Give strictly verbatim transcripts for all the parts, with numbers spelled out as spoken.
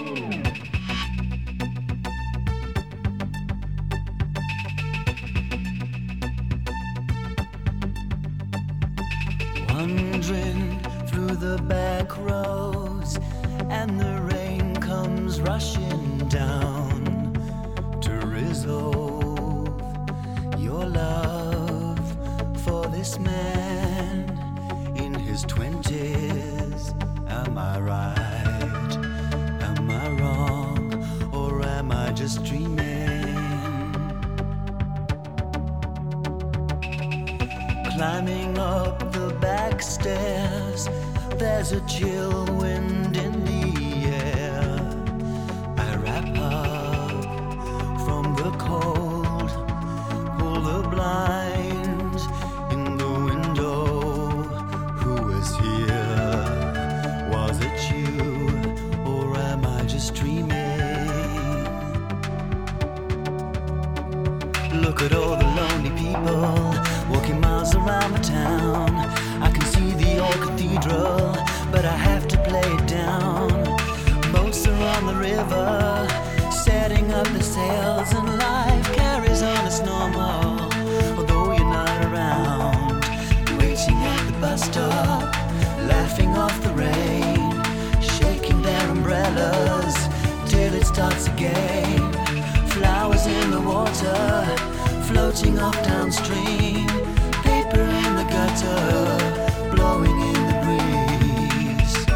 Wandering through the back roads, and the rain comes rushing down to resolve your love for this man in his twenties. Am I right? Am I wrong? Or am I just dreaming? Climbing up the back stairs, there's a chill wind in the air. I wrap up from the cold, pull the blind in the window. Who is here? Was it you, or am I just dreaming? Look at all the lonely people walking miles around the town. I can see the old cathedral, but I have to play it down. Boats are on the river, setting up the sails, and life carries on as normal, although you're not around. Waiting at the bus stop, laughing off the rain, shaking their umbrellas till it starts again. Flowers in the water, floating off downstream, paper in the gutter, blowing in the breeze.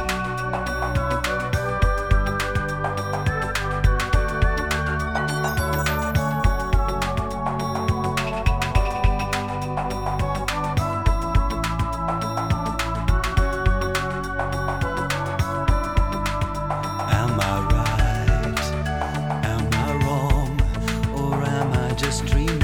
Am I right? Am I wrong? Or am I just dreaming?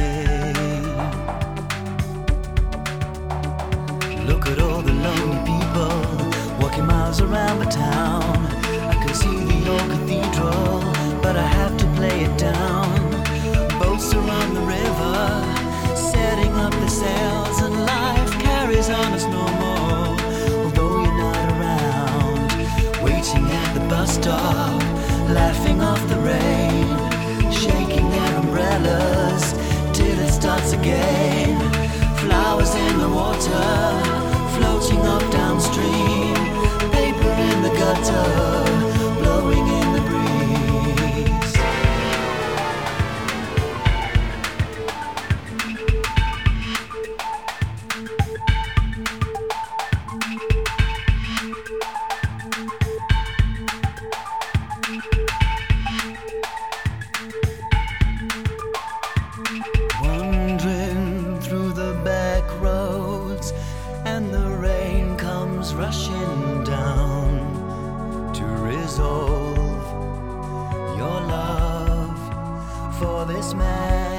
Look at all the lonely people walking miles around the town. I can see the old cathedral, but I have to play it down. Boats are on the river, setting up the sails, and life carries on as normal, although you're not around. Waiting at the bus stop, laughing off the rain, shaking their umbrellas till it starts again. Flowers in the water, floating off downstream, paper in the gutter, blowing in the breeze. Wandering through the back roads, and the rain comes rushing down to resolve your love for this man.